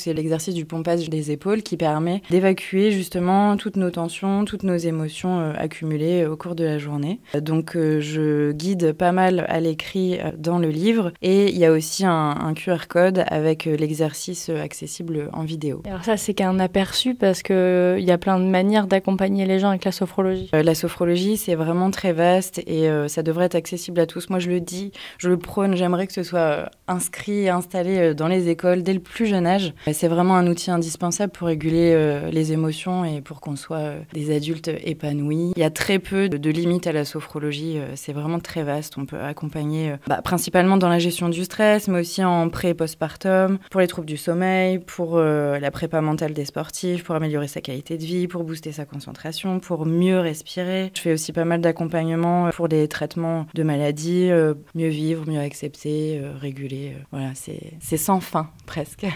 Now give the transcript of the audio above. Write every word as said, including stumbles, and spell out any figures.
C'est l'exercice du pompage des épaules qui permet d'évacuer justement toutes nos tensions, toutes nos émotions euh, accumulées au cours de la journée. Donc euh, je guide pas mal à l'écrit euh, dans le livre et il y a aussi un, un Q R code avec euh, l'exercice accessible en vidéo. Alors ça, c'est qu'un aperçu parce qu'il euh, y a plein de manières d'accompagner les gens avec la sophrologie. Euh, la sophrologie, c'est vraiment très vaste et euh, ça devrait être accessible à tous. Moi, je le dis, je le prône, j'aimerais que ce soit euh, inscrit et installé euh, dans les écoles dès le plus jeune âge. C'est vraiment un outil indispensable pour réguler euh, les émotions et pour qu'on soit euh, des adultes épanouis. Il y a très peu de, de limites à la sophrologie, euh, c'est vraiment très vaste. On peut accompagner euh, bah, principalement dans la gestion du stress, mais aussi en pré- et post-partum, pour les troubles du sommeil, pour euh, la prépa mentale des sportifs, pour améliorer sa qualité de vie, pour booster sa concentration, pour mieux respirer. Je fais aussi pas mal d'accompagnement pour les traitements de maladies, euh, mieux vivre, mieux accepter, euh, réguler. Euh, voilà, c'est, c'est sans fin presque.